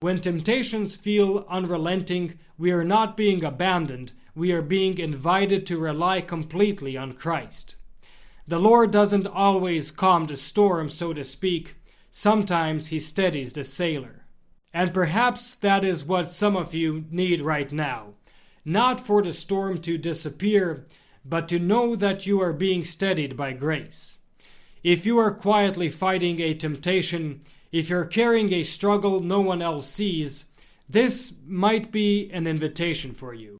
When temptations feel unrelenting, we are not being abandoned, we are being invited to rely completely on Christ. The Lord doesn't always calm the storm, so to speak. Sometimes He steadies the sailor. And perhaps that is what some of you need right now. Not for the storm to disappear, but to know that you are being steadied by grace. If you are quietly fighting a temptation, if you're carrying a struggle no one else sees, this might be an invitation for you.